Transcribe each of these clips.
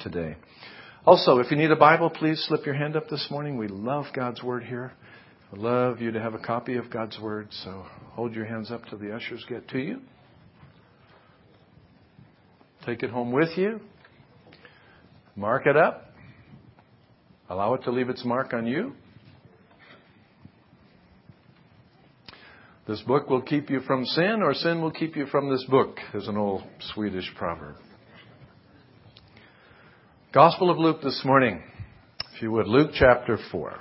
today. Also, if you need a Bible, please slip your hand up this morning. We love God's Word here. I'd love you to have a copy of God's Word, so hold your hands up till the ushers get to you. Take it home with you. Mark it up. Allow it to leave its mark on you. This book will keep you from sin, or sin will keep you from this book, is an old Swedish proverb. Gospel of Luke this morning. If you would, Luke chapter 4.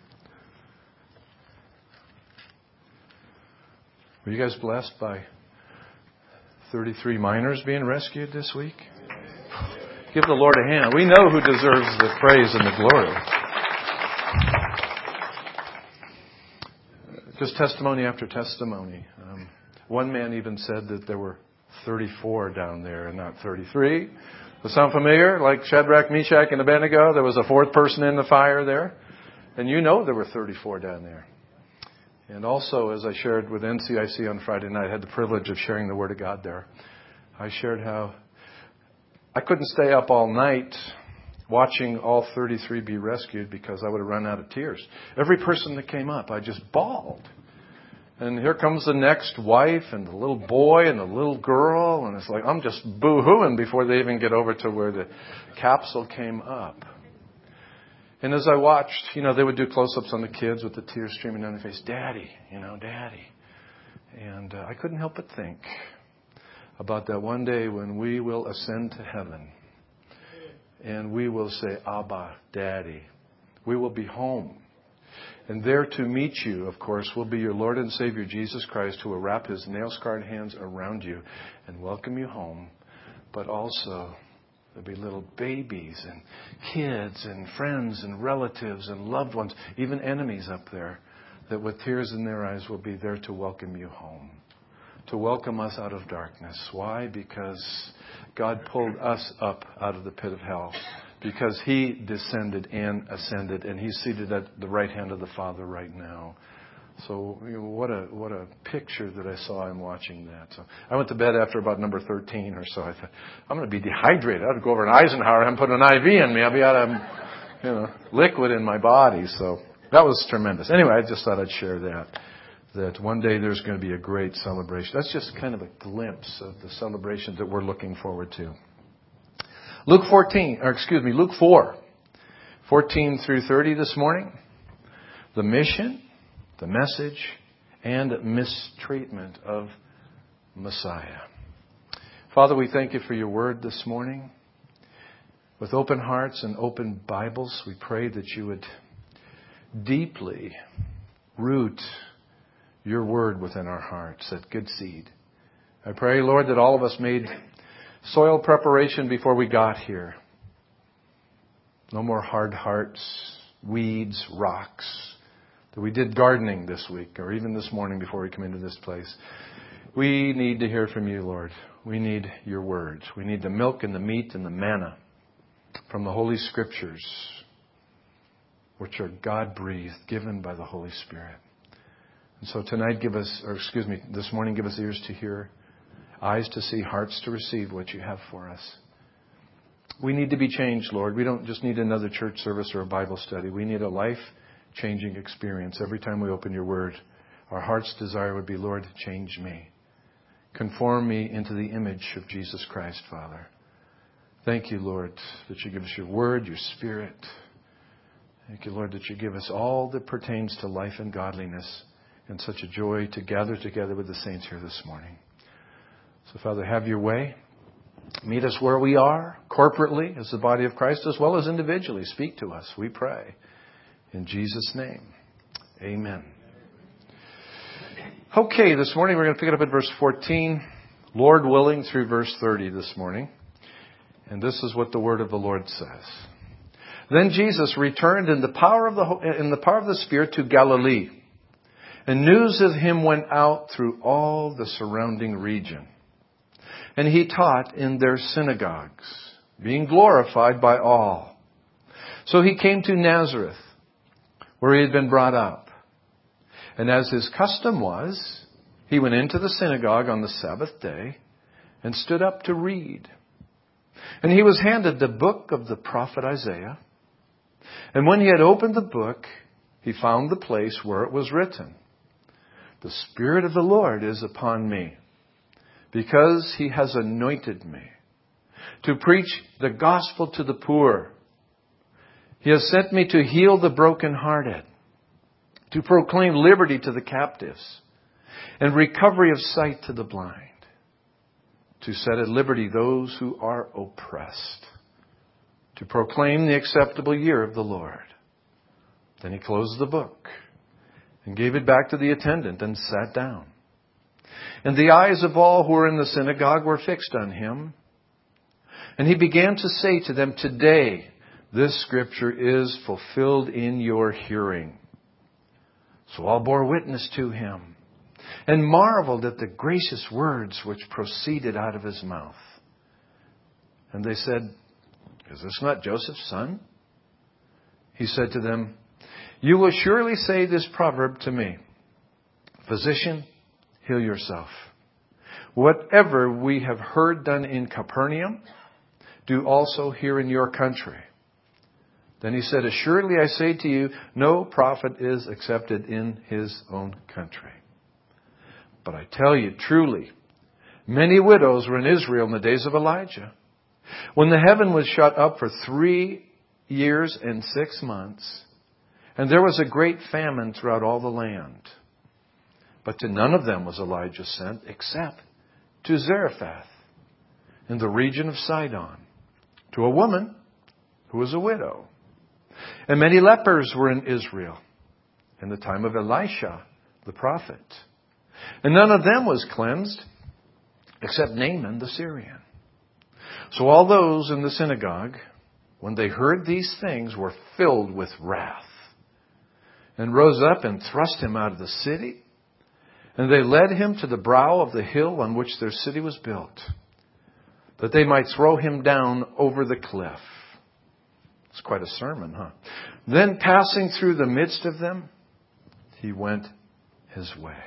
Were you guys blessed by 33 miners being rescued this week? Give the Lord a hand. We know who deserves the praise and the glory. Just testimony after testimony. One man even said that there were 34 down there and not 33. Does that sound familiar? Like Shadrach, Meshach, and Abednego, there was a fourth person in the fire there. And you know there were 34 down there. And also, as I shared with NCIC on Friday night, I had the privilege of sharing the Word of God there. I shared how I couldn't stay up all night watching all 33 be rescued because I would have run out of tears. Every person that came up, I just bawled. And here comes the next wife and the little boy and the little girl. And it's like, I'm just boo-hooing before they even get over to where the capsule came up. And as I watched, they would do close-ups on the kids with the tears streaming down their face. Daddy, Daddy. And I couldn't help but think about that one day when we will ascend to heaven. And we will say, Abba, Daddy. We will be home. And there to meet you, of course, will be your Lord and Savior, Jesus Christ, who will wrap His nail-scarred hands around you and welcome you home. But also, there'll be little babies and kids and friends and relatives and loved ones, even enemies up there, that with tears in their eyes will be there to welcome you home. To welcome us out of darkness. Why? Because God pulled us up out of the pit of hell. Because He descended and ascended, and He's seated at the right hand of the Father right now. So what a picture that I saw in watching that. So I went to bed after about number 13 or so. I thought, I'm going to be dehydrated. I have to go over to Eisenhower and put an IV in me. I'll be out of liquid in my body. So that was tremendous. Anyway, I just thought I'd share that one day there's going to be a great celebration. That's just kind of a glimpse of the celebration that we're looking forward to. Luke 4, 14 through 30 this morning. The mission, the message, and mistreatment of Messiah. Father, we thank You for Your word this morning. With open hearts and open Bibles, we pray that You would deeply root Your word within our hearts, that good seed. I pray, Lord, that all of us made soil preparation before we got here. No more hard hearts, weeds, rocks. That we did gardening this week or even this morning before we come into this place. We need to hear from You, Lord. We need Your words. We need the milk and the meat and the manna from the Holy Scriptures, which are God-breathed, given by the Holy Spirit. And so tonight this morning give us ears to hear, eyes to see, hearts to receive what You have for us. We need to be changed, Lord. We don't just need another church service or a Bible study. We need a life-changing experience. Every time we open Your word, our heart's desire would be, Lord, change me. Conform me into the image of Jesus Christ, Father. Thank You, Lord, that You give us Your word, Your Spirit. Thank You, Lord, that You give us all that pertains to life and godliness. And such a joy to gather together with the saints here this morning. So, Father, have Your way. Meet us where we are, corporately, as the body of Christ, as well as individually. Speak to us, we pray. In Jesus' name, amen. Okay, this morning we're going to pick it up at verse 14, Lord willing, through verse 30 this morning. And this is what the word of the Lord says. Then Jesus returned in the power of the Spirit to Galilee. And news of Him went out through all the surrounding region. And He taught in their synagogues, being glorified by all. So He came to Nazareth, where He had been brought up. And as His custom was, He went into the synagogue on the Sabbath day and stood up to read. And he was handed the book of the prophet Isaiah. And when he had opened the book, he found the place where it was written, "The Spirit of the Lord is upon me, because he has anointed me to preach the gospel to the poor. He has sent me to heal the brokenhearted, to proclaim liberty to the captives, and recovery of sight to the blind, to set at liberty those who are oppressed, to proclaim the acceptable year of the Lord." Then he closed the book and gave it back to the attendant and sat down. And the eyes of all who were in the synagogue were fixed on him. And he began to say to them, "Today this scripture is fulfilled in your hearing." So all bore witness to him and marveled at the gracious words which proceeded out of his mouth. And they said, "Is this not Joseph's son?" He said to them, "You will surely say this proverb to me, 'Physician, heal yourself. Whatever we have heard done in Capernaum, do also here in your country.' Then he said, 'Assuredly I say to you, no prophet is accepted in his own country. But I tell you truly, many widows were in Israel in the days of Elijah, when the heaven was shut up for 3 years and 6 months, and there was a great famine throughout all the land. But to none of them was Elijah sent, except to Zarephath in the region of Sidon, to a woman who was a widow. And many lepers were in Israel in the time of Elisha the prophet. And none of them was cleansed, except Naaman the Syrian.' So all those in the synagogue, when they heard these things, were filled with wrath, and rose up and thrust him out of the city. And they led him to the brow of the hill on which their city was built, that they might throw him down over the cliff." It's quite a sermon, huh? "Then passing through the midst of them, he went his way."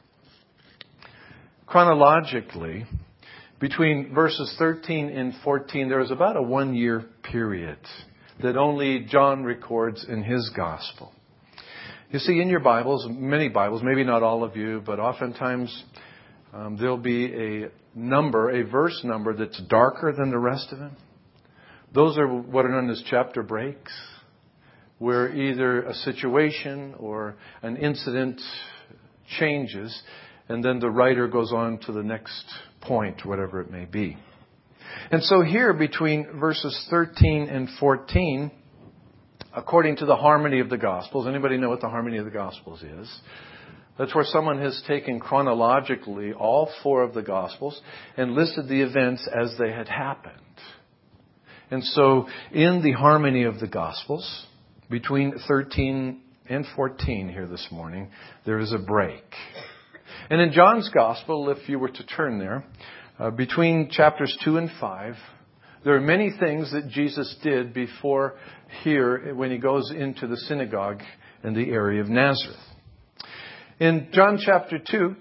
Chronologically, between verses 13 and 14, there is about a 1-year period that only John records in his gospel. You see, in your Bibles, many Bibles, maybe not all of you, but oftentimes there'll be a verse number that's darker than the rest of them. Those are what are known as chapter breaks, where either a situation or an incident changes, and then the writer goes on to the next point, whatever it may be. And so here, between verses 13 and 14, according to the harmony of the Gospels, anybody know what the harmony of the Gospels is? That's where someone has taken chronologically all 4 of the Gospels and listed the events as they had happened. And so in the harmony of the Gospels, between 13 and 14 here this morning, there is a break. And in John's Gospel, if you were to turn there, between chapters 2 and 5, there are many things that Jesus did before here when he goes into the synagogue in the area of Nazareth. In John chapter 2,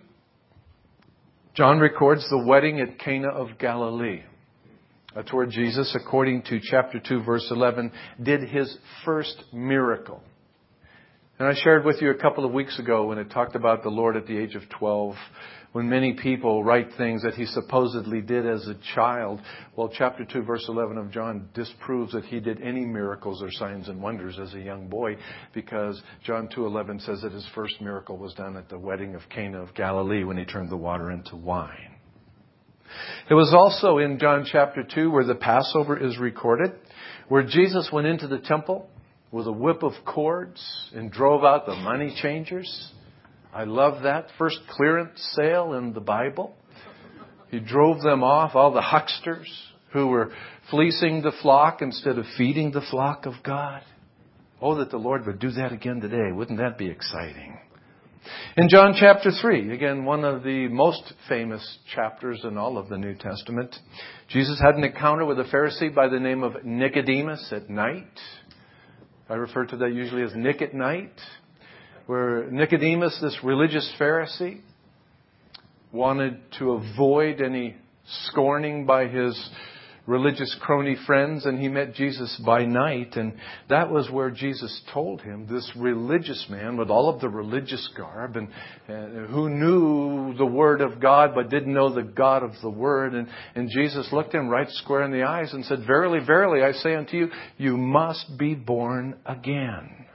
John records the wedding at Cana of Galilee. That's where Jesus, according to chapter 2, verse 11, did his first miracle. And I shared with you a couple of weeks ago when it talked about the Lord at the age of 12, when many people write things that he supposedly did as a child. Well, chapter 2, verse 11 of John disproves that he did any miracles or signs and wonders as a young boy, because John 2:11 says that his first miracle was done at the wedding of Cana of Galilee when he turned the water into wine. It was also in John chapter 2 where the Passover is recorded, where Jesus went into the temple with a whip of cords and drove out the money changers. I love that. First clearance sale in the Bible. He drove them off, all the hucksters who were fleecing the flock instead of feeding the flock of God. Oh, that the Lord would do that again today. Wouldn't that be exciting? In John chapter 3, again, one of the most famous chapters in all of the New Testament, Jesus had an encounter with a Pharisee by the name of Nicodemus at night. I refer to that usually as Nick at night, where Nicodemus, this religious Pharisee, wanted to avoid any scorning by his religious crony friends, and he met Jesus by night. And that was where Jesus told him, this religious man with all of the religious garb and who knew the Word of God but didn't know the God of the Word. And Jesus looked him right square in the eyes and said, "Verily, verily, I say unto you, you must be born again."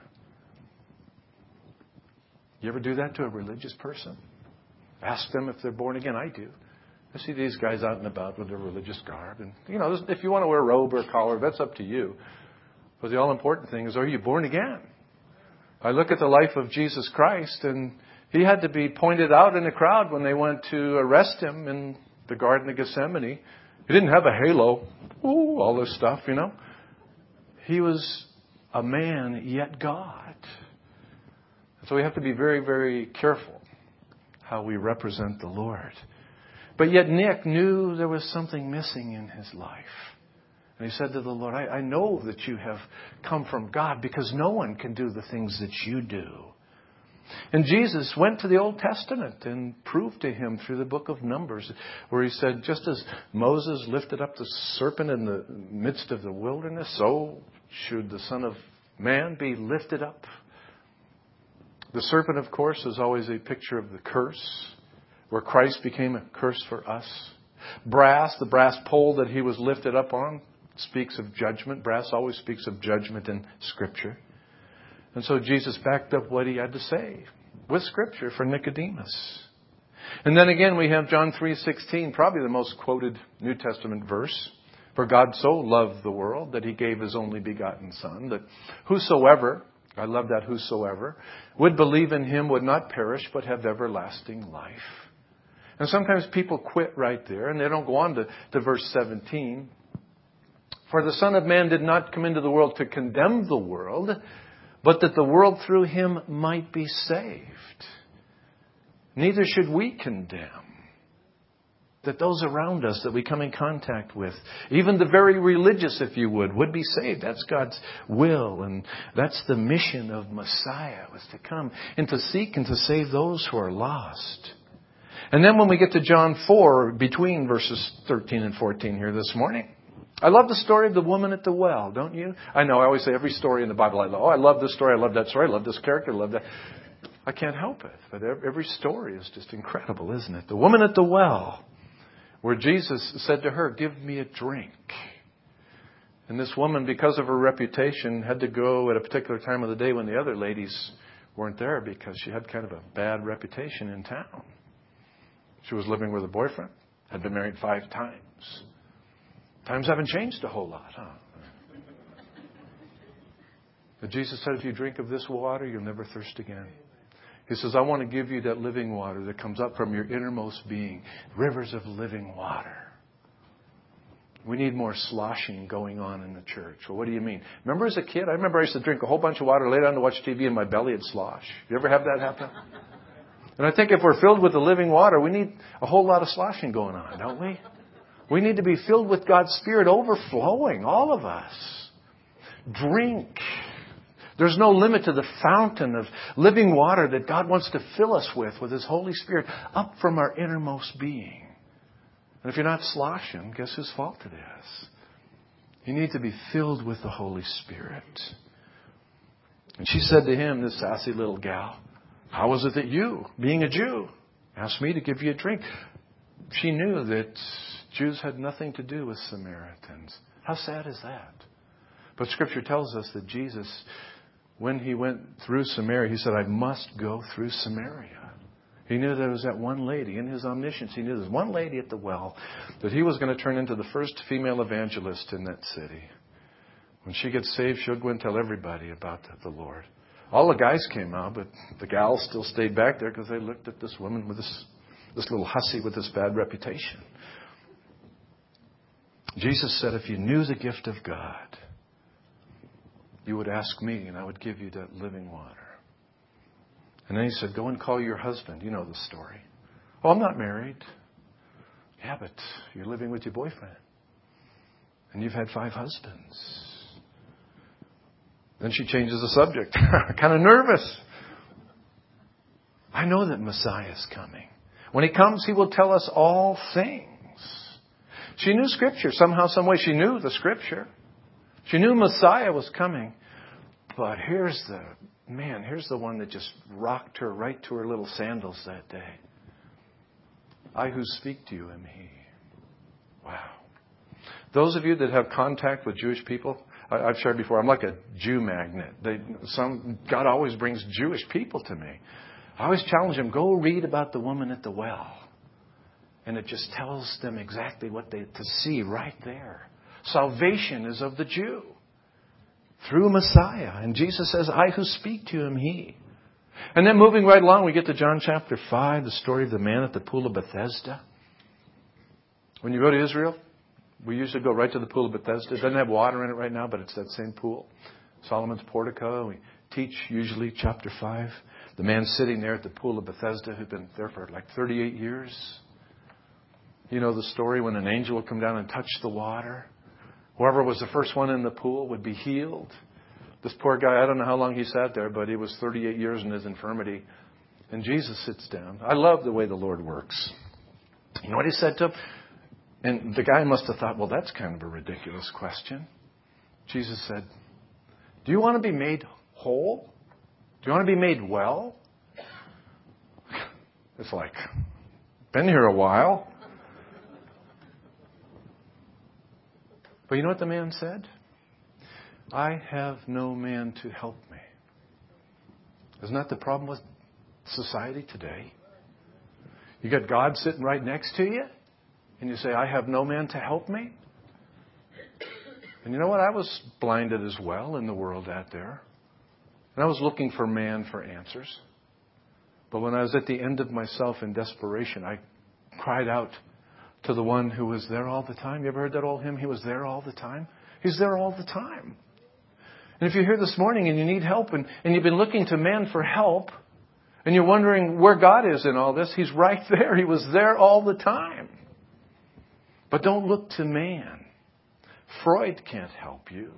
You ever do that to a religious person? Ask them if they're born again. I do. I see these guys out and about with their religious garb. And, if you want to wear a robe or a collar, that's up to you. But the all-important thing is, are you born again? I look at the life of Jesus Christ, and he had to be pointed out in the crowd when they went to arrest him in the Garden of Gethsemane. He didn't have a halo. Ooh, all this stuff, He was a man, yet God. So we have to be very, very careful how we represent the Lord. But yet Nick knew there was something missing in his life. And he said to the Lord, I know that you have come from God because no one can do the things that you do. And Jesus went to the Old Testament and proved to him through the book of Numbers, where he said, just as Moses lifted up the serpent in the midst of the wilderness, so should the Son of Man be lifted up. The serpent, of course, is always a picture of the curse, where Christ became a curse for us. Brass, the brass pole that he was lifted up on, speaks of judgment. Brass always speaks of judgment in Scripture. And so Jesus backed up what he had to say with Scripture for Nicodemus. And then again we have John 3:16, probably the most quoted New Testament verse. For God so loved the world that he gave his only begotten Son, that whosoever, I love that whosoever, would believe in him would not perish but have everlasting life. And sometimes people quit right there and they don't go on to verse 17. For the Son of Man did not come into the world to condemn the world, but that the world through him might be saved. Neither should we condemn. That those around us that we come in contact with, even the very religious, if you would be saved. That's God's will. And that's the mission of Messiah, was to come and to seek and to save those who are lost. And then when we get to John 4, between verses 13 and 14 here this morning, I love the story of the woman at the well, don't you? I know, I always say every story in the Bible, I love this story, I love that story, I love this character, I love that. I can't help it. But every story is just incredible, isn't it? The woman at the well, where Jesus said to her, give me a drink. And this woman, because of her reputation, had to go at a particular time of the day when the other ladies weren't there because she had kind of a bad reputation in town. She was living with a boyfriend, had been married 5 times. Times haven't changed a whole lot, huh? But Jesus said, if you drink of this water, you'll never thirst again. He says, I want to give you that living water that comes up from your innermost being. Rivers of living water. We need more sloshing going on in the church. Well, what do you mean? Remember as a kid, I remember I used to drink a whole bunch of water, lay down to watch TV, and my belly would slosh. You ever have that happen? And I think if we're filled with the living water, we need a whole lot of sloshing going on, don't we? We need to be filled with God's Spirit overflowing, all of us. Drink. There's no limit to the fountain of living water that God wants to fill us with His Holy Spirit up from our innermost being. And if you're not sloshing, guess whose fault it is? You need to be filled with the Holy Spirit. And she said to him, this sassy little gal, how is it that you, being a Jew, asked me to give you a drink? She knew that Jews had nothing to do with Samaritans. How sad is that? But Scripture tells us that Jesus, when He went through Samaria, He said, I must go through Samaria. He knew there was that one lady. In His omniscience, He knew there was one lady at the well that He was going to turn into the first female evangelist in that city. When she gets saved, she'll go and tell everybody about the Lord. All the guys came out, but the gals still stayed back there because they looked at this woman with this little hussy with this bad reputation. Jesus said, if you knew the gift of God, you would ask me and I would give you that living water. And then He said, go and call your husband. You know the story. Oh, I'm not married. Yeah, but you're living with your boyfriend. And you've had 5 husbands. Then she changes the subject. Kind of nervous. I know that Messiah is coming. When He comes, He will tell us all things. She knew Scripture. Somehow, some way, she knew the Scripture. She knew Messiah was coming. But here's the one that just rocked her right to her little sandals that day. I who speak to you am He. Wow. Those of you that have contact with Jewish people, I've shared before, I'm like a Jew magnet. God always brings Jewish people to me. I always challenge them, go read about the woman at the well. And it just tells them exactly what to see right there. Salvation is of the Jew through Messiah. And Jesus says, I who speak to you am He. And then moving right along, we get to John chapter 5, the story of the man at the pool of Bethesda. When you go to Israel, we usually go right to the pool of Bethesda. It doesn't have water in it right now, but it's that same pool. Solomon's portico. We teach usually chapter 5. The man sitting there at the pool of Bethesda who'd been there for like 38 years. You know the story when an angel would come down and touch the water. Whoever was the first one in the pool would be healed. This poor guy, I don't know how long he sat there, but he was 38 years in his infirmity. And Jesus sits down. I love the way the Lord works. You know what He said to him? And the guy must have thought, well, that's kind of a ridiculous question. Jesus said, do you want to be made whole? Do you want to be made well? It's like, been here a while. But you know what the man said? I have no man to help me. Isn't that the problem with society today? You got God sitting right next to you, and you say, I have no man to help me? And you know what? I was blinded as well in the world out there. And I was looking for man for answers. But when I was at the end of myself in desperation, I cried out to the one who was there all the time. You ever heard that old hymn? He was there all the time. He's there all the time. And if you're here this morning and you need help and you've been looking to man for help and you're wondering where God is in all this, He's right there. He was there all the time. But don't look to man. Freud can't help you.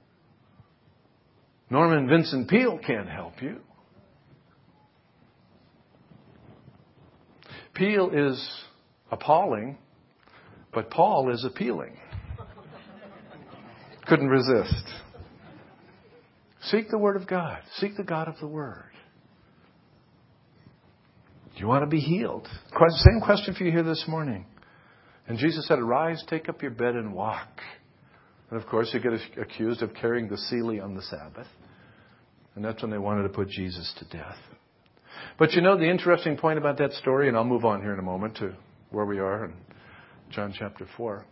Norman Vincent Peale can't help you. Peale is appalling, but Paul is appealing. Couldn't resist. Seek the Word of God. Seek the God of the Word. Do you want to be healed? Same question for you here this morning. And Jesus said, arise, take up your bed and walk. And of course, you get accused of carrying the seely on the Sabbath. And that's when they wanted to put Jesus to death. But you know the interesting point about that story, and I'll move on here in a moment to where we are in John chapter 4,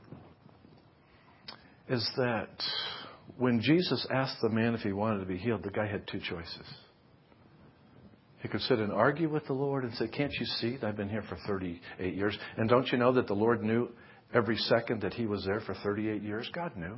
is that when Jesus asked the man if he wanted to be healed, the guy had two choices. He could sit and argue with the Lord and say, can't you see that I've been here for 38 years? And don't you know that the Lord knew every second that He was there for 38 years? God knew.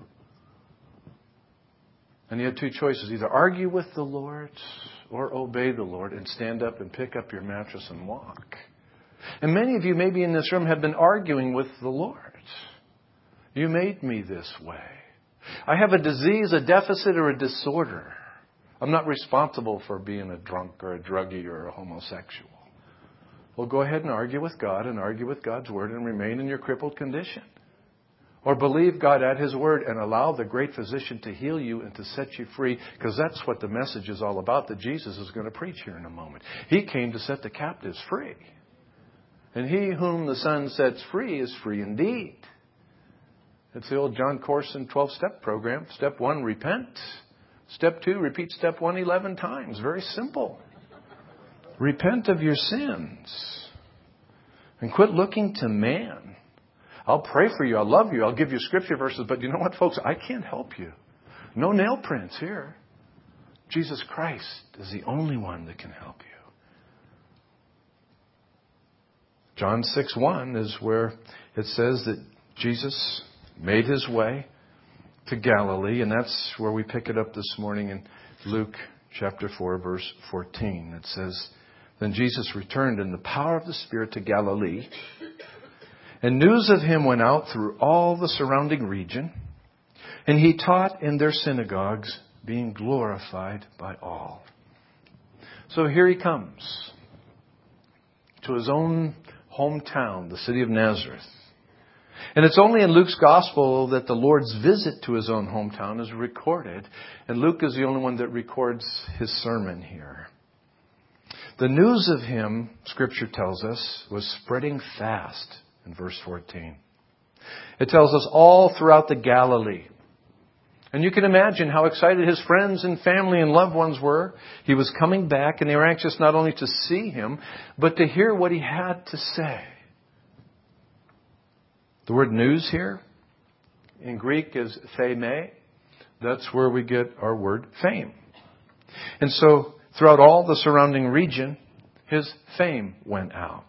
And he had two choices. Either argue with the Lord or obey the Lord and stand up and pick up your mattress and walk. And many of you maybe in this room have been arguing with the Lord. You made me this way. I have a disease, a deficit, or a disorder. I'm not responsible for being a drunk or a druggie or a homosexual. Well, go ahead and argue with God and argue with God's Word and remain in your crippled condition. Or believe God at His Word and allow the great physician to heal you and to set you free, because that's what the message is all about that Jesus is going to preach here in a moment. He came to set the captives free. And he whom the Son sets free is free indeed. It's the old John Corson 12-step program. Step 1, repent. Step 2, repeat step 1 11 times. Very simple. Repent of your sins. And quit looking to man. I'll pray for you. I'll love you. I'll give you scripture verses. But you know what, folks? I can't help you. No nail prints here. Jesus Christ is the only one that can help you. John 6:1 is where it says that Jesus made His way to Galilee. And that's where we pick it up this morning in Luke chapter 4, verse 14. It says, then Jesus returned in the power of the Spirit to Galilee. And news of Him went out through all the surrounding region. And He taught in their synagogues, being glorified by all. So here He comes to His own hometown, the city of Nazareth. And it's only in Luke's gospel that the Lord's visit to his own hometown is recorded. And Luke is the only one that records his sermon here. The news of him, Scripture tells us, was spreading fast in verse 14. It tells us all throughout the Galilee. And you can imagine how excited his friends and family and loved ones were. He was coming back, and they were anxious not only to see him, but to hear what he had to say. The word news here in Greek is theme. That's where we get our word fame. And so throughout all the surrounding region, his fame went out.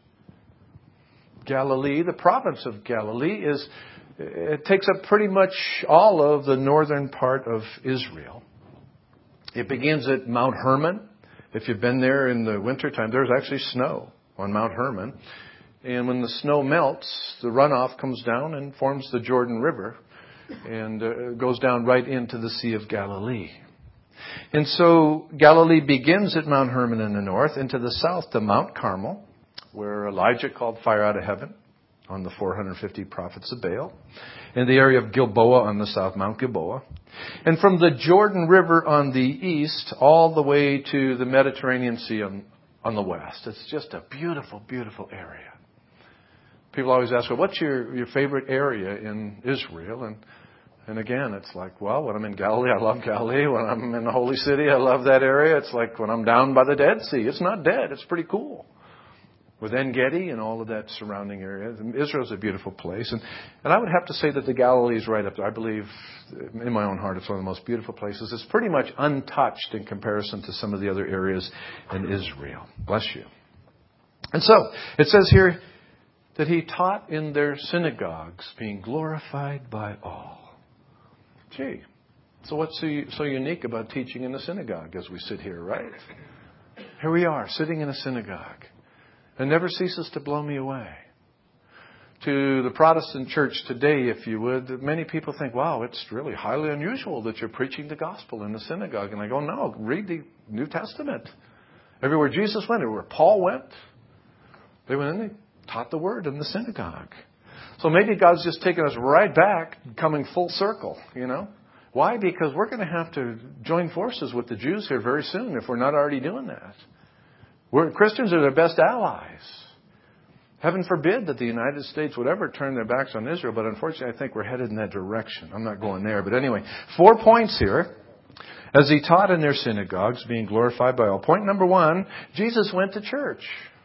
Galilee, the province of Galilee, it takes up pretty much all of the northern part of Israel. It begins at Mount Hermon. If you've been there in the wintertime, there's actually snow on Mount Hermon. And when the snow melts, the runoff comes down and forms the Jordan River and goes down right into the Sea of Galilee. And so Galilee begins at Mount Hermon in the north, and to the south to Mount Carmel, where Elijah called fire out of heaven on the 450 prophets of Baal. In the area of Gilboa on the south, Mount Gilboa. And from the Jordan River on the east, all the way to the Mediterranean Sea on the west. It's just a beautiful, beautiful area. People always ask, well, what's your favorite area in Israel? And again, it's like, well, when I'm in Galilee, I love Galilee. When I'm in the Holy City, I love that area. It's like when I'm down by the Dead Sea. It's not dead. It's pretty cool. With En-Gedi and all of that surrounding area. Israel's a beautiful place. And I would have to say that the Galilee is right up there. I believe, in my own heart, it's one of the most beautiful places. It's pretty much untouched in comparison to some of the other areas in Israel. Bless you. And so, it says here that he taught in their synagogues, being glorified by all. Gee, so what's so unique about teaching in the synagogue as we sit here, right? Here we are, sitting in a synagogue. It never ceases to blow me away. To the Protestant church today, if you would, many people think, wow, it's really highly unusual that you're preaching the gospel in the synagogue. And I go, no, read the New Testament. Everywhere Jesus went, everywhere Paul went, they went in, they taught the word in the synagogue. So maybe God's just taking us right back, coming full circle, you know. Why? Because we're going to have to join forces with the Jews here very soon if we're not already doing that. Christians are their best allies. Heaven forbid that the United States would ever turn their backs on Israel, but unfortunately I think we're headed in that direction. I'm not going there. But anyway, 4 points here. As he taught in their synagogues, being glorified by all. Point number 1, Jesus went to church.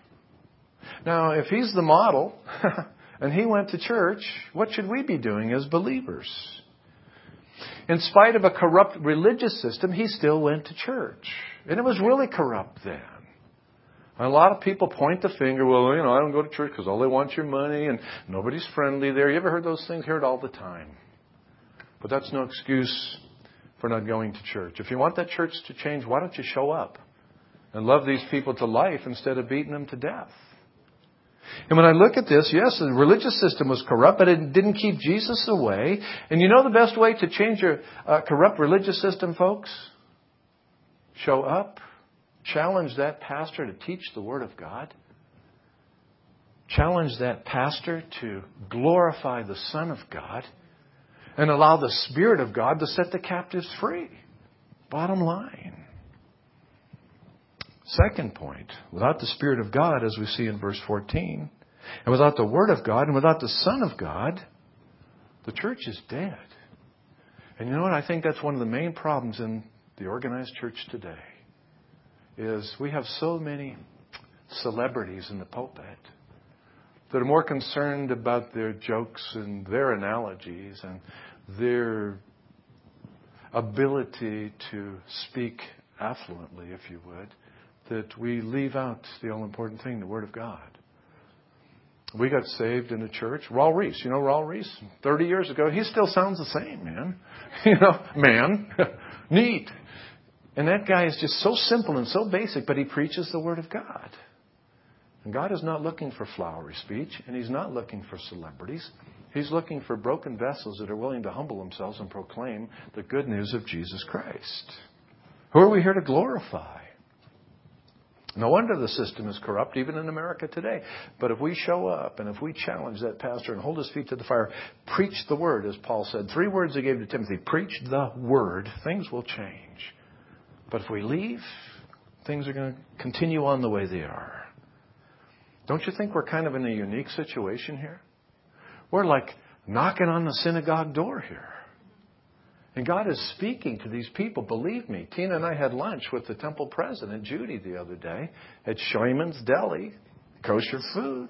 Now, if he's the model and he went to church, what should we be doing as believers? In spite of a corrupt religious system, he still went to church. And it was really corrupt then. And a lot of people point the finger, well, you know, I don't go to church because all they want is your money and nobody's friendly there. You ever heard those things? Hear it all the time. But that's no excuse for not going to church. If you want that church to change, why don't you show up and love these people to life instead of beating them to death? And when I look at this, yes, the religious system was corrupt, but it didn't keep Jesus away. And you know the best way to change a corrupt religious system, folks? Show up. Challenge that pastor to teach the Word of God. Challenge that pastor to glorify the Son of God and allow the Spirit of God to set the captives free. Bottom line. Second point, without the Spirit of God, as we see in verse 14, and without the Word of God and without the Son of God, the church is dead. And you know what? I think that's one of the main problems in the organized church today. Is we have so many celebrities in the pulpit that are more concerned about their jokes and their analogies and their ability to speak affluently, if you would, that we leave out the all-important thing, the Word of God. We got saved in a church. Raul Reese, you know Raul Reese? 30 years ago, he still sounds the same, man. You know, man. Neat. And that guy is just so simple and so basic, but he preaches the Word of God. And God is not looking for flowery speech, and He's not looking for celebrities. He's looking for broken vessels that are willing to humble themselves and proclaim the good news of Jesus Christ. Who are we here to glorify? No wonder the system is corrupt, even in America today. But if we show up and if we challenge that pastor and hold his feet to the fire, preach the word, as Paul said. 3 words he gave to Timothy. Preach the word. Things will change. But if we leave, things are going to continue on the way they are. Don't you think we're kind of in a unique situation here? We're like knocking on the synagogue door here. And God is speaking to these people. Believe me, Tina and I had lunch with the temple president, Judy, the other day at Scheuman's Deli, kosher food.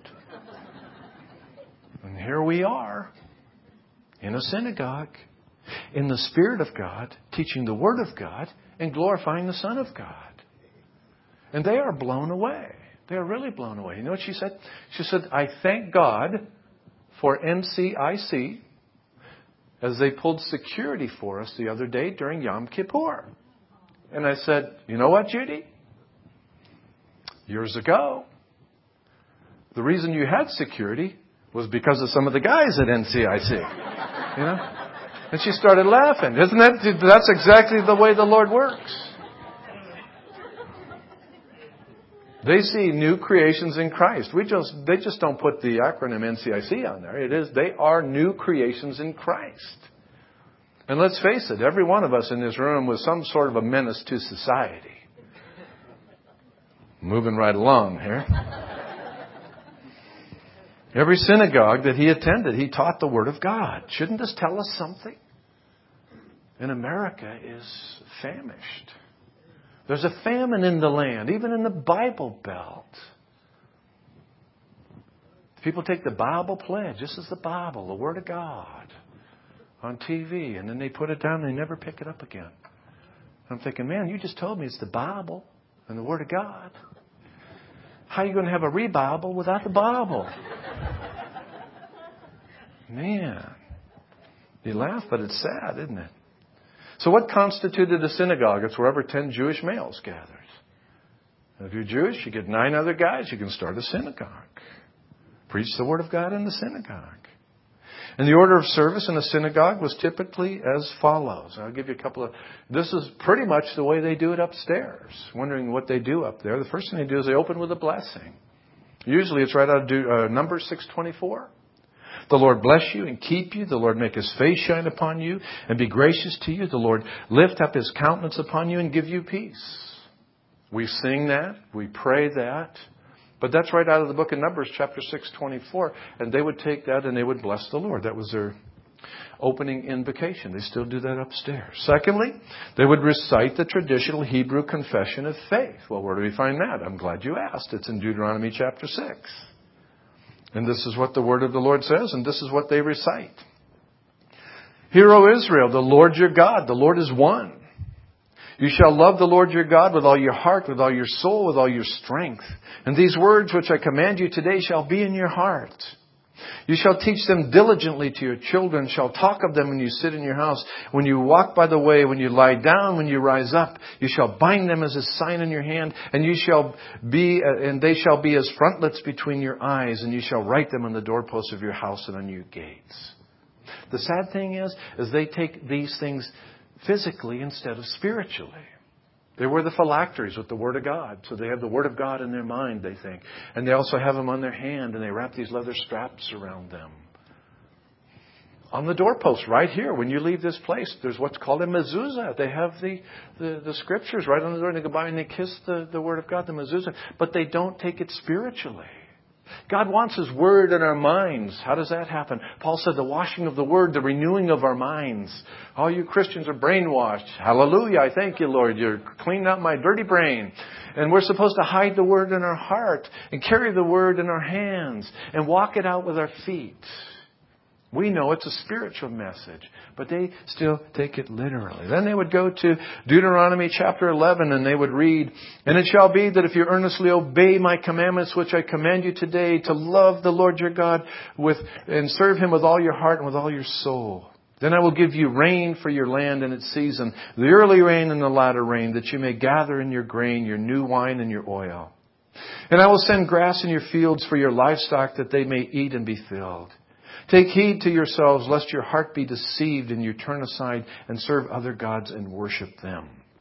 And here we are in a synagogue, in the Spirit of God, teaching the Word of God and glorifying the Son of God. And they are blown away. They are really blown away. You know what she said? She said, I thank God for NCIC as they pulled security for us the other day during Yom Kippur. And I said, you know what, Judy? Years ago, the reason you had security was because of some of the guys at NCIC. You know? And she started laughing. Isn't that? That's exactly the way the Lord works. They see new creations in Christ. They just don't put the acronym NCIC on there. They are new creations in Christ. And let's face it, every one of us in this room was some sort of a menace to society. Moving right along here. Every synagogue that he attended, he taught the Word of God. Shouldn't this tell us something? And America is famished. There's a famine in the land, even in the Bible Belt. People take the Bible pledge. This is the Bible, the Word of God, on TV, and then they put it down and they never pick it up again. I'm thinking, man, you just told me it's the Bible and the Word of God. How are you going to have a re-Bible without the Bible? Man, you laugh, but it's sad, isn't it? So what constituted a synagogue? It's wherever 10 Jewish males gathered. And if you're Jewish, you get 9 other guys, you can start a synagogue. Preach the Word of God in the synagogue. And the order of service in a synagogue was typically as follows. I'll give you a couple of... This is pretty much the way they do it upstairs. Wondering what they do up there. The first thing they do is they open with a blessing. Usually it's right out of Numbers 6:24. The Lord bless you and keep you. The Lord make His face shine upon you and be gracious to you. The Lord lift up His countenance upon you and give you peace. We sing that. We pray that. But that's right out of the book of Numbers, chapter 6:24. And they would take that and they would bless the Lord. That was their opening invocation. They still do that upstairs. Secondly, they would recite the traditional Hebrew confession of faith. Well, where do we find that? I'm glad you asked. It's in Deuteronomy chapter 6. And this is what the word of the Lord says, and this is what they recite. Hear, O Israel, the Lord your God, the Lord is one. You shall love the Lord your God with all your heart, with all your soul, with all your strength. And these words which I command you today shall be in your heart. You shall teach them diligently to your children, shall talk of them when you sit in your house, when you walk by the way, when you lie down, when you rise up. You shall bind them as a sign in your hand, and they shall be as frontlets between your eyes, and you shall write them on the doorposts of your house and on your gates. The sad thing is they take these things physically instead of spiritually. They wear the phylacteries with the Word of God. So they have the Word of God in their mind, they think. And they also have them on their hand, and they wrap these leather straps around them. On the doorpost, right here, when you leave this place, there's what's called a mezuzah. They have the scriptures right on the door, and they go by and they kiss the Word of God, the mezuzah. But they don't take it spiritually. God wants His Word in our minds. How does that happen? Paul said the washing of the Word, the renewing of our minds. All you Christians are brainwashed. Hallelujah. I thank you, Lord. You're cleaning out my dirty brain. And we're supposed to hide the Word in our heart and carry the Word in our hands and walk it out with our feet. We know it's a spiritual message, but they still take it literally. Then they would go to Deuteronomy chapter 11 and they would read, and it shall be that if you earnestly obey my commandments, which I command you today, to love the Lord your God and serve Him with all your heart and with all your soul. Then I will give you rain for your land in its season, the early rain and the latter rain, that you may gather in your grain, your new wine and your oil. And I will send grass in your fields for your livestock, that they may eat and be filled. Take heed to yourselves, lest your heart be deceived and you turn aside and serve other gods and worship them.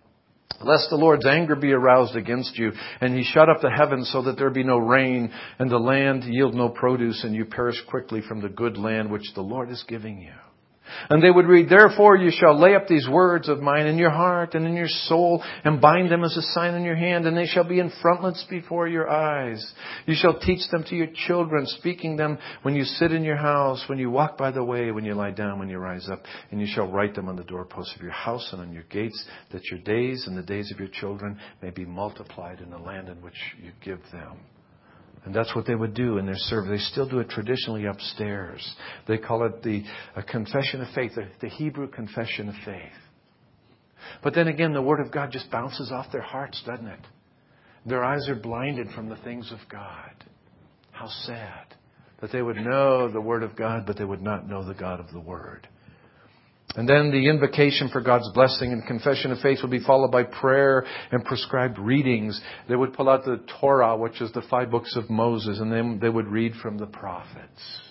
Lest the Lord's anger be aroused against you, and He shut up the heavens so that there be no rain, and the land yield no produce, and you perish quickly from the good land which the Lord is giving you. And they would read, Therefore you shall lay up these words of mine in your heart and in your soul, and bind them as a sign in your hand, and they shall be in frontlets before your eyes. You shall teach them to your children, speaking them when you sit in your house, when you walk by the way, when you lie down, when you rise up. And you shall write them on the doorposts of your house and on your gates, that your days and the days of your children may be multiplied in the land in which you give them. And that's what they would do in their service. They still do it traditionally upstairs. They call it the confession of faith, the Hebrew confession of faith. But then again, the Word of God just bounces off their hearts, doesn't it? Their eyes are blinded from the things of God. How sad that they would know the Word of God, but they would not know the God of the Word. And then the invocation for God's blessing and confession of faith would be followed by prayer and prescribed readings. They would pull out the Torah, which is the 5 books of Moses, and then they would read from the prophets.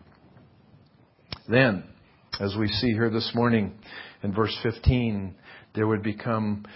Then, as we see here this morning in verse 15, there would be time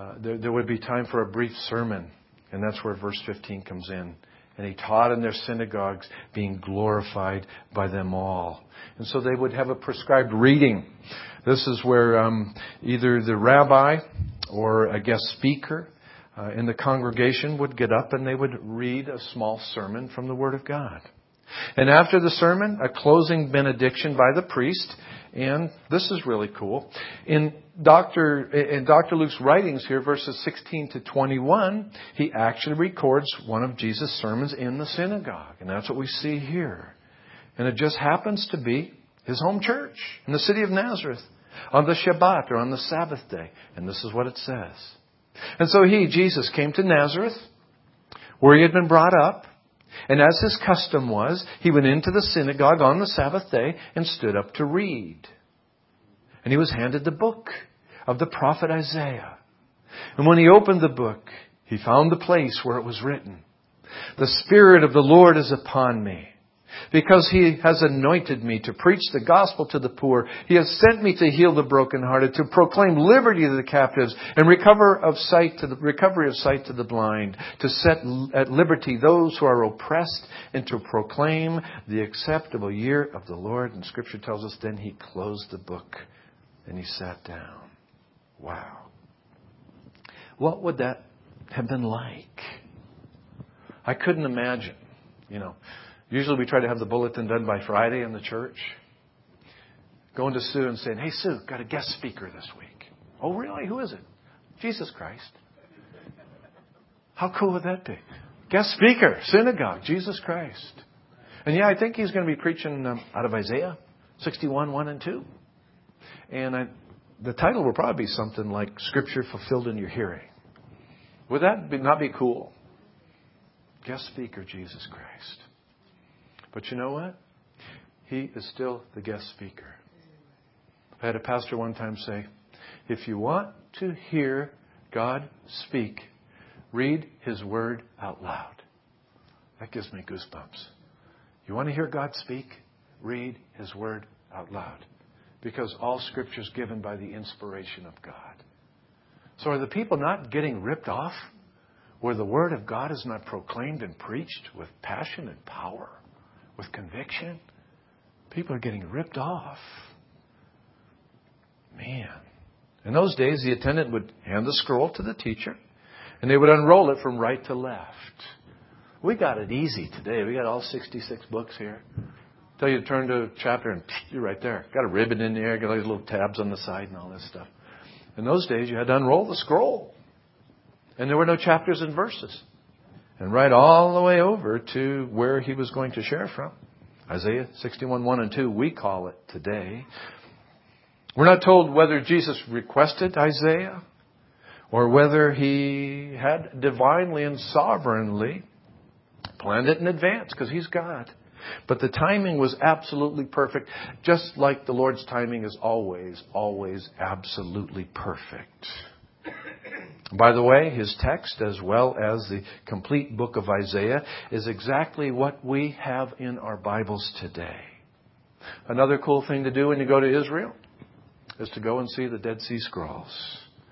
for a brief sermon, and that's where verse 15 comes in. And He taught in their synagogues, being glorified by them all. And so they would have a prescribed reading. This is where either the rabbi or a guest speaker in the congregation would get up and they would read a small sermon from the Word of God. And after the sermon, a closing benediction by the priest. And this is really cool. In Dr. Luke's writings here, verses 16 to 21, he actually records one of Jesus' sermons in the synagogue. And that's what we see here. And it just happens to be his home church in the city of Nazareth on the Shabbat or on the Sabbath day. And this is what it says. And so Jesus, came to Nazareth where he had been brought up. And as his custom was, he went into the synagogue on the Sabbath day and stood up to read. And he was handed the book of the prophet Isaiah. And when he opened the book, he found the place where it was written, The Spirit of the Lord is upon me, because He has anointed me to preach the gospel to the poor. He has sent me to heal the brokenhearted, to proclaim liberty to the captives, and recovery of sight to the blind, to set at liberty those who are oppressed, and to proclaim the acceptable year of the Lord. And Scripture tells us then He closed the book and He sat down. Wow. What would that have been like? I couldn't imagine, Usually we try to have the bulletin done by Friday in the church. Going to Sue and saying, Hey, Sue, got a guest speaker this week. Oh, really? Who is it? Jesus Christ. How cool would that be? Guest speaker, synagogue, Jesus Christ. And I think he's going to be preaching out of Isaiah 61, 1 and 2. And the title will probably be something like Scripture Fulfilled in Your Hearing. Would that not be cool? Guest speaker, Jesus Christ. But you know what? He is still the guest speaker. I had a pastor one time say, if you want to hear God speak, read His Word out loud. That gives me goosebumps. You want to hear God speak? Read His Word out loud. Because all Scripture is given by the inspiration of God. So are the people not getting ripped off where the Word of God is not proclaimed and preached with passion and power? With conviction? People are getting ripped off. Man. In those days, the attendant would hand the scroll to the teacher, and they would unroll it from right to left. We got it easy today. We got all 66 books here. Tell you to turn to a chapter, and you're right there. Got a ribbon in there, got all these little tabs on the side and all this stuff. In those days, you had to unroll the scroll. And there were no chapters and verses. And right all the way over to where he was going to share from. Isaiah 61, 1 and 2, we call it today. We're not told whether Jesus requested Isaiah or whether He had divinely and sovereignly planned it in advance, because He's God. But the timing was absolutely perfect, just like the Lord's timing is always, always absolutely perfect. By the way, His text, as well as the complete book of Isaiah, is exactly what we have in our Bibles today. Another cool thing to do when you go to Israel is to go and see the Dead Sea Scrolls.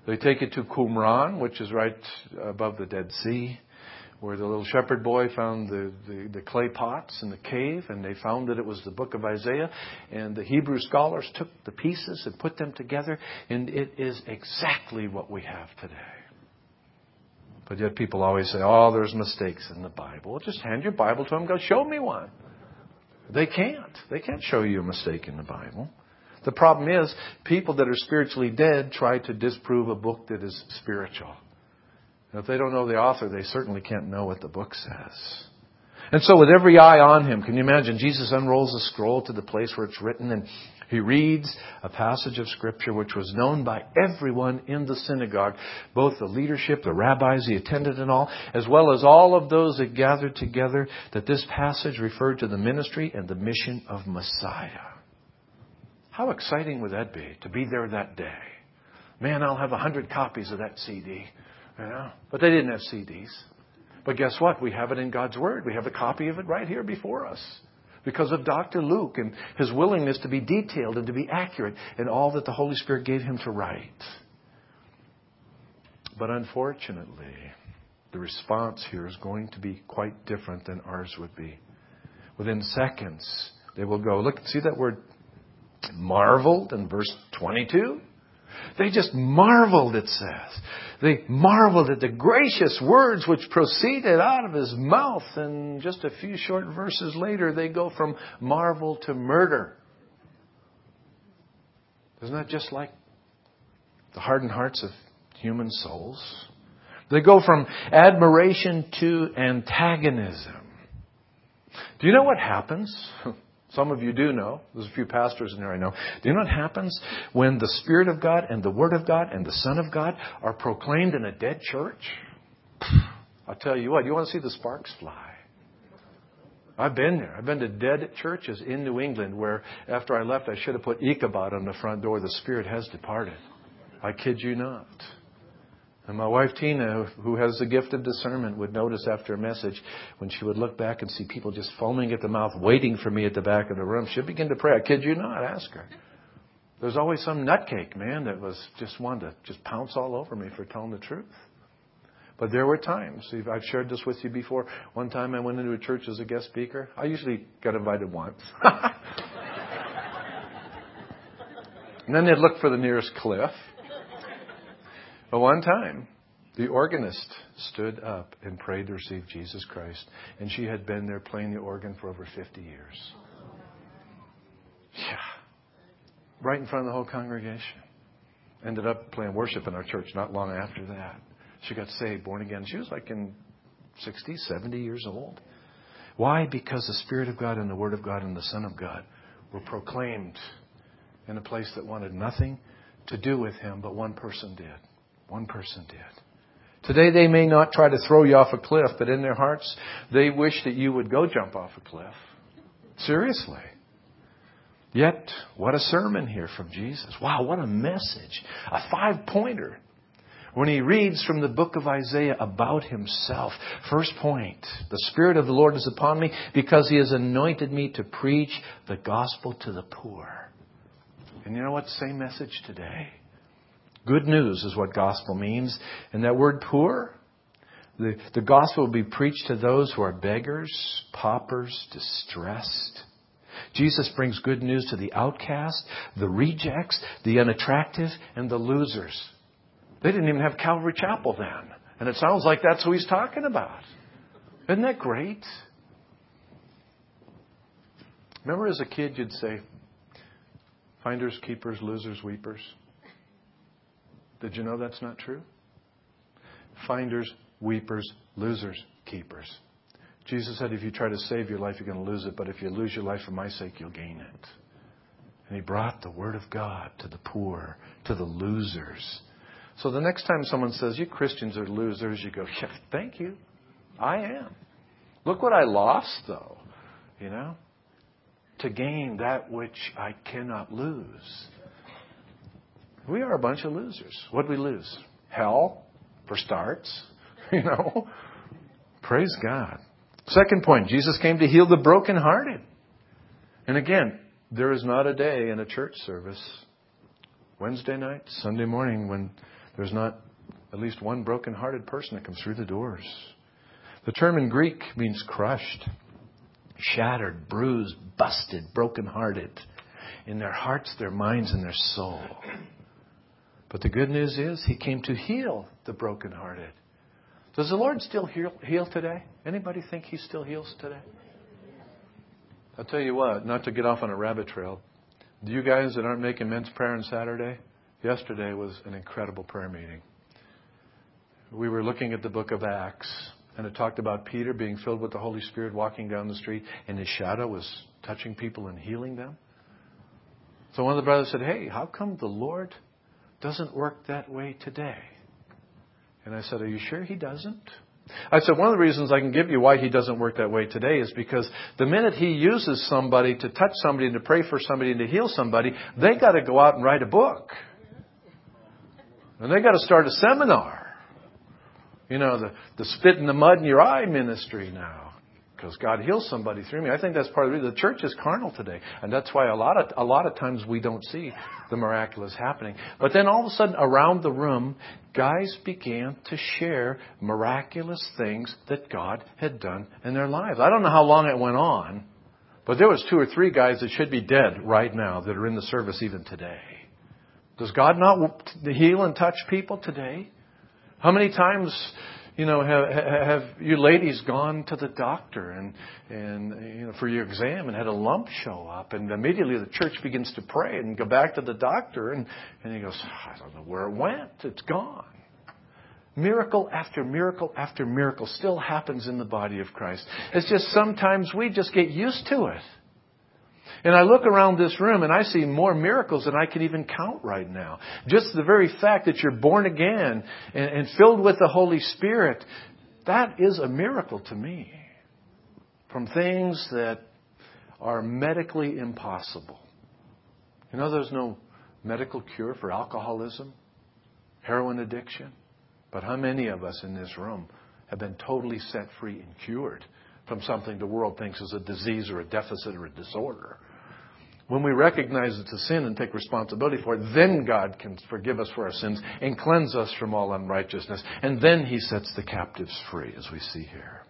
They take it to Qumran, which is right above the Dead Sea, where the little shepherd boy found the clay pots in the cave, and they found that it was the book of Isaiah. And the Hebrew scholars took the pieces and put them together, and it is exactly what we have today. But yet people always say, oh, there's mistakes in the Bible. Well, just hand your Bible to them and go, show me one. They can't. They can't show you a mistake in the Bible. The problem is, people that are spiritually dead try to disprove a book that is spiritual. And if they don't know the author, they certainly can't know what the book says. And so with every eye on him, can you imagine? Jesus unrolls the scroll to the place where it's written, and he reads a passage of Scripture which was known by everyone in the synagogue, both the leadership, the rabbis, the attendant and all, as well as all of those that gathered together, that this passage referred to the ministry and the mission of Messiah. How exciting would that be, to be there that day? Man, I'll have 100 copies of that CD. You know? But they didn't have CDs. But guess what? We have it in God's Word. We have a copy of it right here before us. Because of Dr. Luke and his willingness to be detailed and to be accurate in all that the Holy Spirit gave him to write. But unfortunately, the response here is going to be quite different than ours would be. Within seconds, they will go, look, see that word marveled in verse 22? They just marveled, it says. They marveled at the gracious words which proceeded out of his mouth. And just a few short verses later, they go from marvel to murder. Isn't that just like the hardened hearts of human souls? They go from admiration to antagonism. Do you know what happens? Some of you do know. There's a few pastors in there I know. Do you know what happens when the Spirit of God and the Word of God and the Son of God are proclaimed in a dead church? I'll tell you what, you want to see the sparks fly. I've been there. I've been to dead churches in New England where after I left I should have put Ichabod on the front door. The Spirit has departed. I kid you not. And my wife Tina, who has the gift of discernment, would notice after a message when she would look back and see people just foaming at the mouth, waiting for me at the back of the room, she'd begin to pray. I kid you not, ask her. There's always some nutcake, man, that was just wanted to just pounce all over me for telling the truth. But there were times, I've shared this with you before. One time I went into a church as a guest speaker. I usually got invited once. And then they'd look for the nearest cliff. But one time, the organist stood up and prayed to receive Jesus Christ. And she had been there playing the organ for over 50 years. Yeah. Right in front of the whole congregation. Ended up playing worship in our church not long after that. She got saved, born again. She was like in 60, 70 years old. Why? Because the Spirit of God and the Word of God and the Son of God were proclaimed in a place that wanted nothing to do with Him, but one person did. One person did. Today they may not try to throw you off a cliff, but in their hearts they wish that you would go jump off a cliff. Seriously. Yet, what a sermon here from Jesus. Wow, what a message. A 5-pointer. When he reads from the book of Isaiah about himself. First point, the Spirit of the Lord is upon me because He has anointed me to preach the gospel to the poor. And you know what? Same message today. Good news is what gospel means. And that word poor, the gospel will be preached to those who are beggars, paupers, distressed. Jesus brings good news to the outcast, the rejects, the unattractive, and the losers. They didn't even have Calvary Chapel then. And it sounds like that's who He's talking about. Isn't that great? Remember as a kid you'd say, finders, keepers, losers, weepers. Did you know that's not true? Finders, weepers, losers, keepers. Jesus said if you try to save your life, you're going to lose it. But if you lose your life for my sake, you'll gain it. And He brought the Word of God to the poor, to the losers. So the next time someone says, you Christians are losers, you go, yeah, thank you. I am. Look what I lost, though. You know? To gain that which I cannot lose. We are a bunch of losers. What did we lose? Hell, for starts. You know? Praise God. Second point, Jesus came to heal the brokenhearted. And again, there is not a day in a church service, Wednesday night, Sunday morning, when there's not at least one broken-hearted person that comes through the doors. The term in Greek means crushed, shattered, bruised, busted, broken-hearted. In their hearts, their minds, and their soul. But the good news is He came to heal the brokenhearted. Does the Lord still heal today? Anybody think He still heals today? I'll tell you what, not to get off on a rabbit trail. You guys that aren't making men's prayer on Saturday, yesterday was an incredible prayer meeting. We were looking at the book of Acts, and it talked about Peter being filled with the Holy Spirit, walking down the street, and his shadow was touching people and healing them. So one of the brothers said, hey, how come the Lord doesn't work that way today? And I said, are you sure He doesn't? I said, one of the reasons I can give you why He doesn't work that way today is because the minute He uses somebody to touch somebody and to pray for somebody and to heal somebody, they got to go out and write a book. And they got to start a seminar. You know, the spit in the mud in your eye ministry now. Because God heals somebody through me. I think that's part of the reason. The church is carnal today. And that's why a lot of times we don't see the miraculous happening. But then all of a sudden around the room, guys began to share miraculous things that God had done in their lives. I don't know how long it went on. But there was 2 or 3 guys that should be dead right now that are in the service even today. Does God not heal and touch people today? How many times, you know, have you ladies gone to the doctor and you know, for your exam and had a lump show up, and immediately the church begins to pray and go back to the doctor and he goes, I don't know where it went. It's gone. Miracle after miracle after miracle still happens in the body of Christ. It's just sometimes we just get used to it. And I look around this room and I see more miracles than I can even count right now. Just the very fact that you're born again and filled with the Holy Spirit, that is a miracle to me. From things that are medically impossible. You know, there's no medical cure for alcoholism, heroin addiction. But how many of us in this room have been totally set free and cured from something the world thinks is a disease or a deficit or a disorder? When we recognize it's a sin and take responsibility for it, then God can forgive us for our sins and cleanse us from all unrighteousness. And then He sets the captives free, as we see here.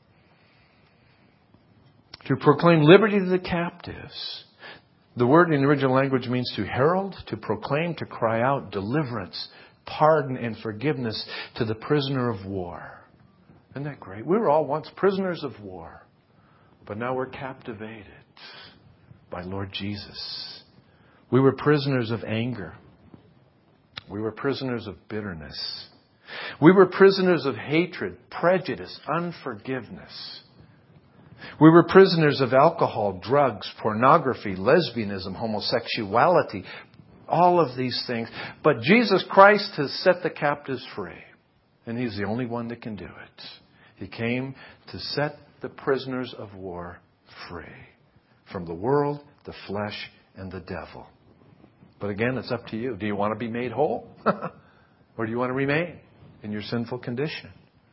To proclaim liberty to the captives. The word in the original language means to herald, to proclaim, to cry out deliverance, pardon, and forgiveness to the prisoner of war. Isn't that great? We were all once prisoners of war, but now we're captivated by Lord Jesus. We were prisoners of anger. We were prisoners of bitterness. We were prisoners of hatred, prejudice, unforgiveness. We were prisoners of alcohol, drugs, pornography, lesbianism, homosexuality, all of these things. But Jesus Christ has set the captives free. And He's the only one that can do it. He came to set the prisoners of war free from the world, the flesh, and the devil. But again, it's up to you. Do you want to be made whole? Or do you want to remain in your sinful condition?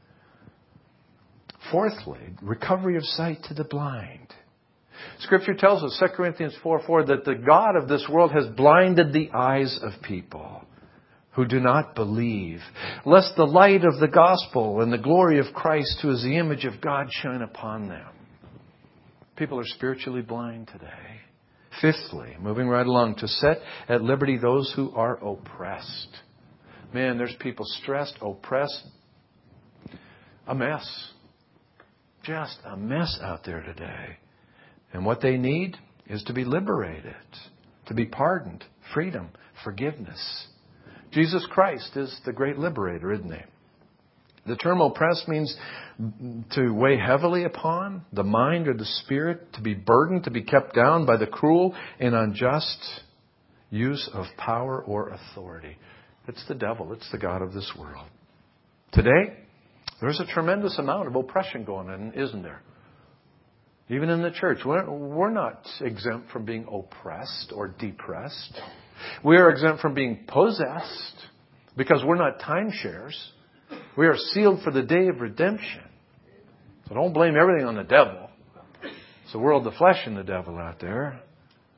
Fourthly, recovery of sight to the blind. Scripture tells us, 2 Corinthians 4:4, that the God of this world has blinded the eyes of people who do not believe, lest the light of the gospel and the glory of Christ, who is the image of God, shine upon them. People are spiritually blind today. Fifthly, moving right along, to set at liberty those who are oppressed. Man, there's people stressed, oppressed, a mess. Just a mess out there today. And what they need is to be liberated, to be pardoned, freedom, forgiveness. Jesus Christ is the great liberator, isn't He? The term oppressed means to weigh heavily upon the mind or the spirit, to be burdened, to be kept down by the cruel and unjust use of power or authority. It's the devil. It's the god of this world. Today, there's a tremendous amount of oppression going on, isn't there? Even in the church, we're not exempt from being oppressed or depressed. We are exempt from being possessed because we're not timeshares. We are sealed for the day of redemption. So don't blame everything on the devil. It's the world, the flesh, and the devil out there.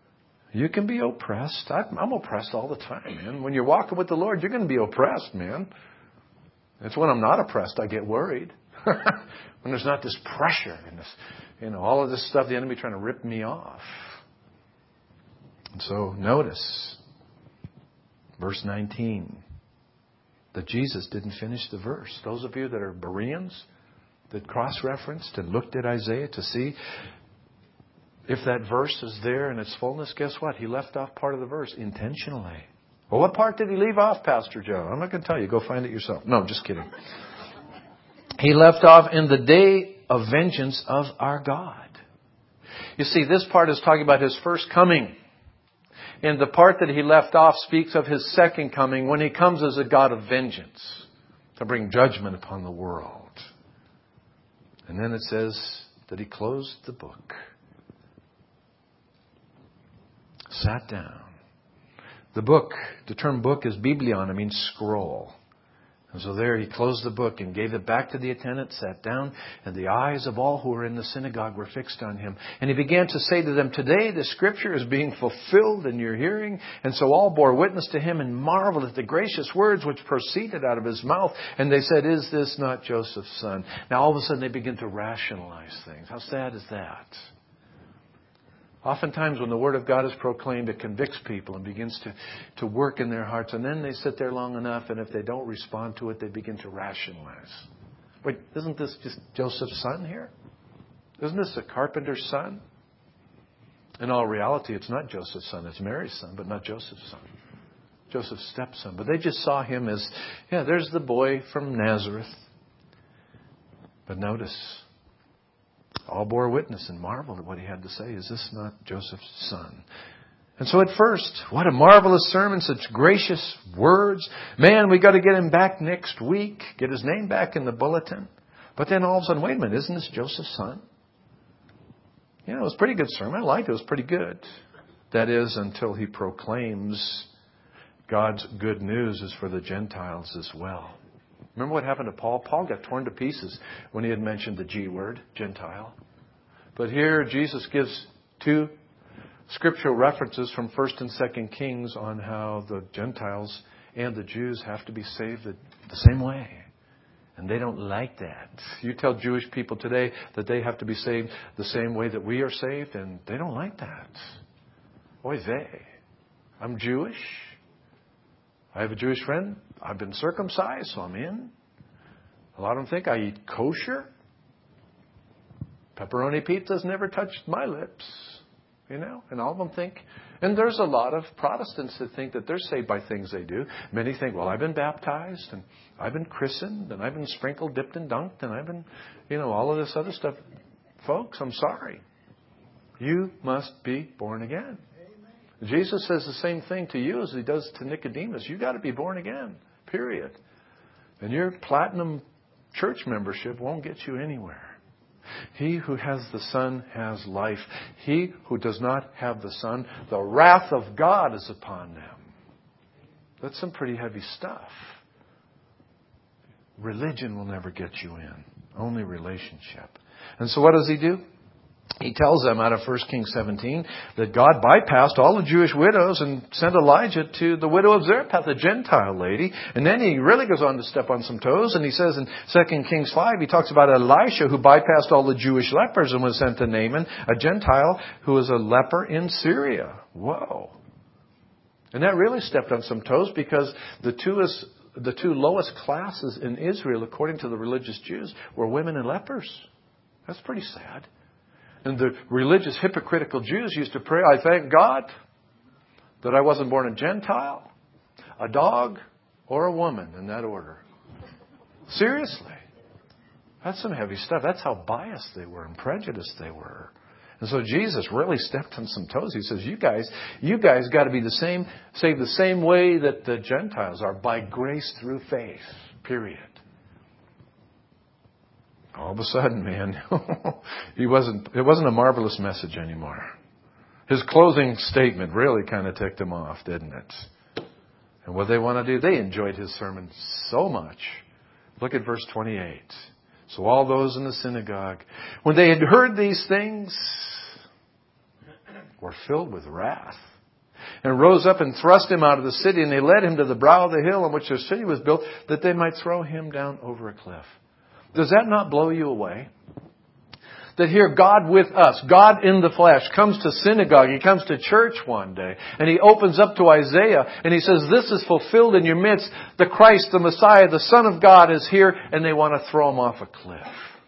You can be oppressed. I'm oppressed all the time, man. When you're walking with the Lord, you're going to be oppressed, man. It's when I'm not oppressed, I get worried. When there's not this pressure and this, all of this stuff, the enemy trying to rip me off. And so notice, verse 19, that Jesus didn't finish the verse. Those of you that are Bereans, that cross-referenced and looked at Isaiah to see if that verse is there in its fullness, guess what? He left off part of the verse intentionally. Well, what part did he leave off, Pastor Joe? I'm not going to tell you. Go find it yourself. No, just kidding. He left off in the day of vengeance of our God. You see, this part is talking about His first coming. And the part that he left off speaks of His second coming when He comes as a God of vengeance to bring judgment upon the world. And then it says that He closed the book. Sat down. The book, the term book is biblion. It means scroll. And so there He closed the book and gave it back to the attendant, sat down, and the eyes of all who were in the synagogue were fixed on Him. And He began to say to them, today the Scripture is being fulfilled in your hearing. And so all bore witness to Him and marveled at the gracious words which proceeded out of His mouth. And they said, is this not Joseph's son? Now all of a sudden they begin to rationalize things. How sad is that? Oftentimes when the Word of God is proclaimed, it convicts people and begins to work in their hearts. And then they sit there long enough, and if they don't respond to it, they begin to rationalize. Wait, isn't this just Joseph's son here? Isn't this a carpenter's son? In all reality, it's not Joseph's son. It's Mary's son, but not Joseph's son. Joseph's stepson. But they just saw him as, there's the boy from Nazareth. But notice, all bore witness and marveled at what He had to say. Is this not Joseph's son? And so at first, what a marvelous sermon, such gracious words. Man, we got to get him back next week. Get his name back in the bulletin. But then all of a sudden, wait a minute, isn't this Joseph's son? It was a pretty good sermon. I liked it. It was pretty good. That is, until He proclaims God's good news is for the Gentiles as well. Remember what happened to Paul? Paul got torn to pieces when he had mentioned the G word, Gentile. But here Jesus gives two scriptural references from 1st and 2nd Kings on how the Gentiles and the Jews have to be saved the same way. And they don't like that. You tell Jewish people today that they have to be saved the same way that we are saved, and they don't like that. Oy vey. I'm Jewish. I have a Jewish friend. I've been circumcised, so I'm in. A lot of them think I eat kosher. Pepperoni pizza's never touched my lips. And all of them think. And there's a lot of Protestants that think that they're saved by things they do. Many think, well, I've been baptized, and I've been christened, and I've been sprinkled, dipped, and dunked, and I've been, all of this other stuff. Folks, I'm sorry. You must be born again. Jesus says the same thing to you as He does to Nicodemus. You got to be born again, period. And your platinum church membership won't get you anywhere. He who has the Son has life. He who does not have the Son, the wrath of God is upon them. That's some pretty heavy stuff. Religion will never get you in. Only relationship. And so what does He do? He tells them out of 1 Kings 17 that God bypassed all the Jewish widows and sent Elijah to the widow of Zarephath, a Gentile lady. And then he really goes on to step on some toes. And he says in 2 Kings 5, he talks about Elisha who bypassed all the Jewish lepers and was sent to Naaman, a Gentile who was a leper in Syria. Whoa. And that really stepped on some toes because the two lowest classes in Israel, according to the religious Jews, were women and lepers. That's pretty sad. And the religious hypocritical Jews used to pray, I thank God that I wasn't born a Gentile, a dog, or a woman, in that order. Seriously. That's some heavy stuff. That's how biased they were and prejudiced they were. And so Jesus really stepped on some toes. He says, you guys got to be saved the same way that the Gentiles are, by grace through faith. Period. All of a sudden, man, it wasn't a marvelous message anymore. His closing statement really kind of ticked him off, didn't it? And what they want to do, they enjoyed his sermon so much. Look at verse 28. So all those in the synagogue, when they had heard these things, were filled with wrath. and rose up and thrust him out of the city. And they led him to the brow of the hill on which their city was built, that they might throw him down over a cliff. Does that not blow you away? That here God with us, God in the flesh, comes to synagogue, He comes to church one day, and He opens up to Isaiah, and He says, this is fulfilled in your midst. The Christ, the Messiah, the Son of God is here, and they want to throw Him off a cliff.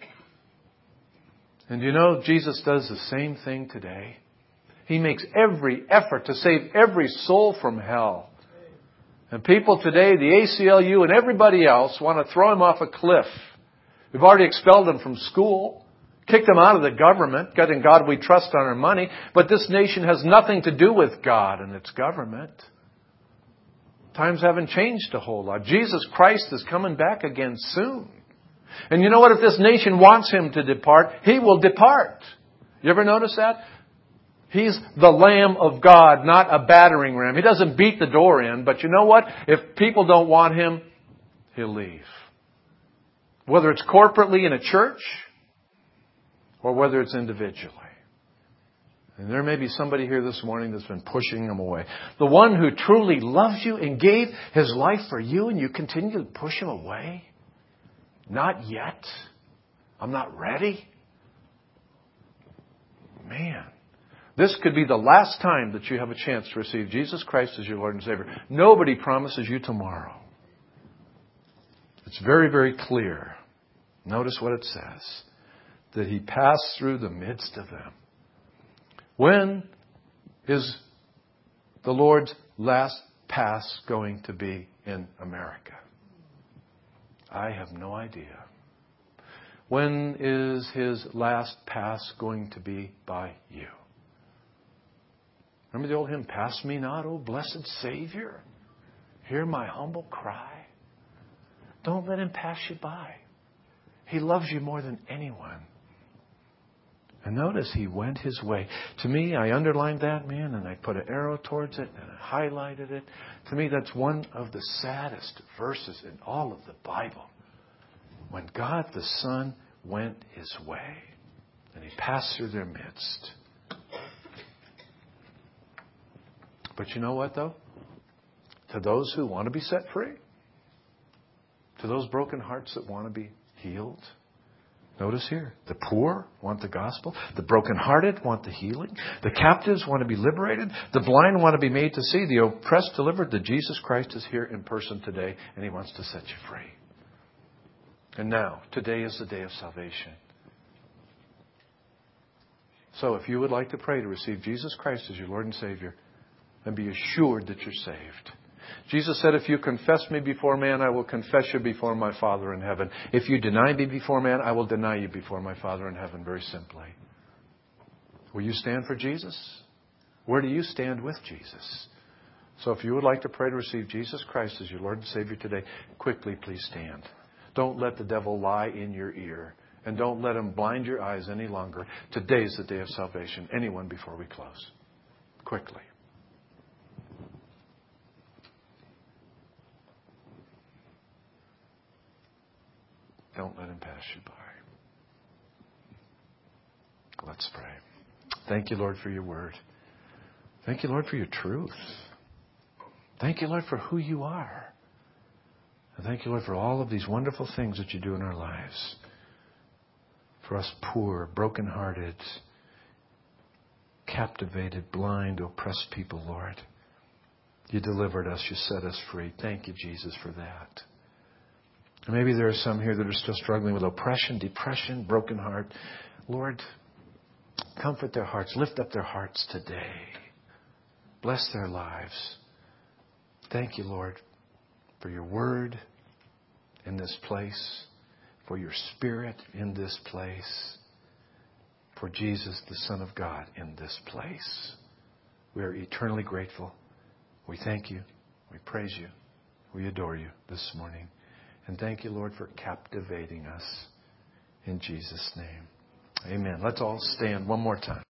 And you know, Jesus does the same thing today. He makes every effort to save every soul from hell. And people today, the ACLU and everybody else, want to throw Him off a cliff. We've already expelled Him from school. Kicked them out of the government. God, in God we trust on our money. But this nation has nothing to do with God and its government. Times haven't changed a whole lot. Jesus Christ is coming back again soon. And you know what? If this nation wants Him to depart, He will depart. You ever notice that? He's the Lamb of God, not a battering ram. He doesn't beat the door in. But you know what? If people don't want Him, He'll leave. Whether it's corporately in a church, or whether it's individually. And there may be somebody here this morning that's been pushing Him away. The one who truly loves you and gave His life for you, and you continue to push Him away? Not yet. I'm not ready. Man, this could be the last time that you have a chance to receive Jesus Christ as your Lord and Savior. Nobody promises you tomorrow. It's very, very clear. Notice what it says. That He passed through the midst of them. When is the Lord's last pass going to be in America? I have no idea. When is His last pass going to be by you? Remember the old hymn, Pass me not, O blessed Savior. Hear my humble cry. Don't let Him pass you by. He loves you more than anyone. And notice He went His way. To me, I underlined that, man, and I put an arrow towards it, and I highlighted it. To me, that's one of the saddest verses in all of the Bible. When God the Son went His way, and He passed through their midst. But you know what, though? To those who want to be set free, to those broken hearts that want to be healed, notice here, the poor want the gospel. The brokenhearted want the healing. The captives want to be liberated. The blind want to be made to see. The oppressed delivered. The Jesus Christ is here in person today, and He wants to set you free. And now, today is the day of salvation. So if you would like to pray to receive Jesus Christ as your Lord and Savior, then be assured that you're saved. Jesus said, if you confess me before man, I will confess you before my Father in heaven. If you deny me before man, I will deny you before my Father in heaven. Very simply. Will you stand for Jesus? Where do you stand with Jesus? So if you would like to pray to receive Jesus Christ as your Lord and Savior today, quickly please stand. Don't let the devil lie in your ear. And don't let him blind your eyes any longer. Today's the day of salvation. Anyone before we close? Quickly. Don't let him pass you by. Let's pray. Thank you, Lord, for your word. Thank you, Lord, for your truth. Thank you, Lord, for who you are. And thank you, Lord, for all of these wonderful things that you do in our lives. For us poor, brokenhearted, captivated, blind, oppressed people, Lord. You delivered us. You set us free. Thank you, Jesus, for that. And maybe there are some here that are still struggling with oppression, depression, broken heart. Lord, comfort their hearts. Lift up their hearts today. Bless their lives. Thank you, Lord, for your word in this place, for your Spirit in this place, for Jesus, the Son of God, in this place. We are eternally grateful. We thank you. We praise you. We adore you this morning. And thank you, Lord, for captivating us. In Jesus' name. Amen. Let's all stand one more time.